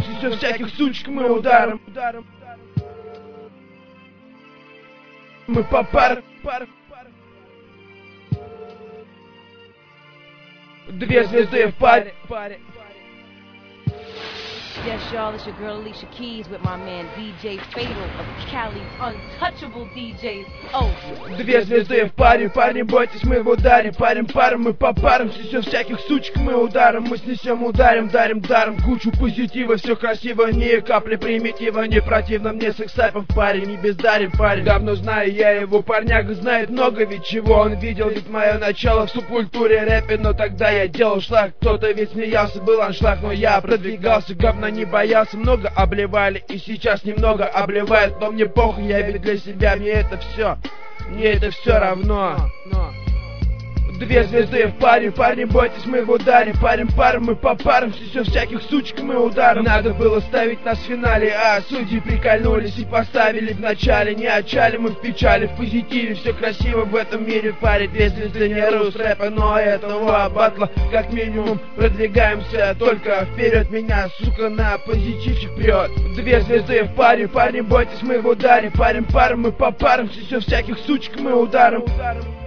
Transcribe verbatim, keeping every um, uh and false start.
все всяких сучек мы ударом. Мы по пар, пар, две звезды в паре. Yes, y'all, it's your girl Alicia Keys with my man ди джей Fatal of Cali's Untouchable ди джейс. Oh. Две звезды в паре, парни, бойтесь, мы в ударе. Парим паром, мы по парам, снесем всяких сучек мы ударом. Мы снесем, ударим, дарим даром кучу позитива. Все красиво, ни капли примитива. Не противно мне сексапом в паре, не бездарен парень. Давно знаю я его, парняга знает много ведь чего. Он видел ведь мое начало в субкультуре рэпе. Но тогда я делал шлаг, кто-то ведь смеялся, был аншлаг. Но я продвигался, говна не боялся. Много обливали и сейчас немного обливают. Но мне похуй, я ведь для себя, мне это все, мне это все равно. Две звезды в паре, парни, бойтесь, мы в ударе. Парим паром, мы по парам, все всяких сучек мы ударом. Надо было ставить нас в финале, а судьи прикольнулись и поставили в начале. Не отчали мы в печали, в позитиве, все красиво в этом мире. В паре две звезды, не рус рэпа, но этого батла как минимум продвигаемся только вперед. Меня, сука, на позитивчик прет. Две звезды в паре, парни, бойтесь, мы в ударе. Парим паром, мы по парам, все всяких сучек мы ударом.